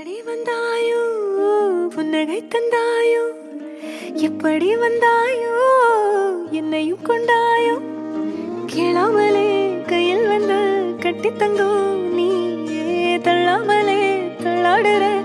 தேடி வந்தாயோ புன்னகை தந்தாயோ எப்படி வந்தாயோ என்னையும் கொண்டாயோ கேளாமலே கையில் வந்து கட்டி தங்கோ நீ தள்ளாமலே தள்ளாடுற